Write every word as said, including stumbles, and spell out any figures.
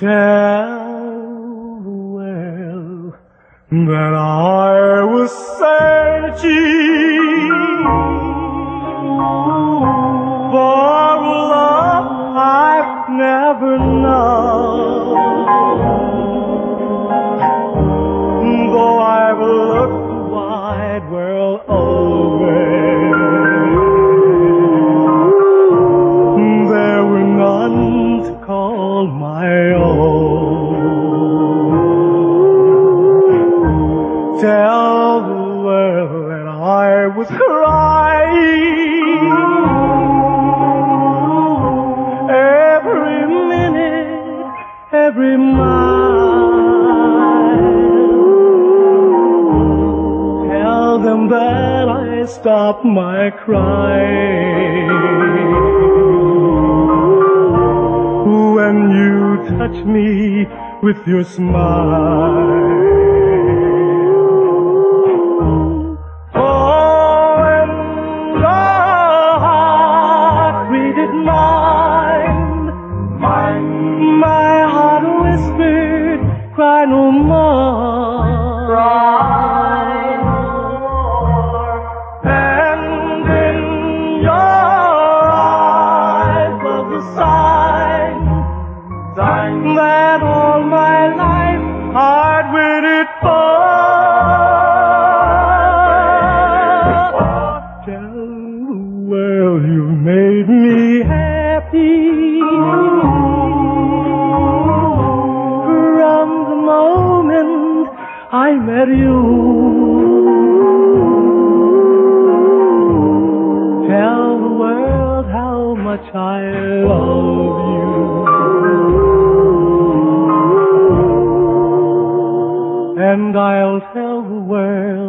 Tell the world that I was searching for love I've never known. Though I've looked the wide world over, there were none to call my own. Tell the world that I was crying every minute, every mile. Tell them that I stopped my crying when you touch me with your smile. Oh, when your heart greeted mine, mine, my heart whispered, cry no more, cry no more. And in your eyes was a sign, sign that all my life I'd waited for. Tell the world you made me happy from the moment I met you. Tell the world how much I love you. And I'll tell the world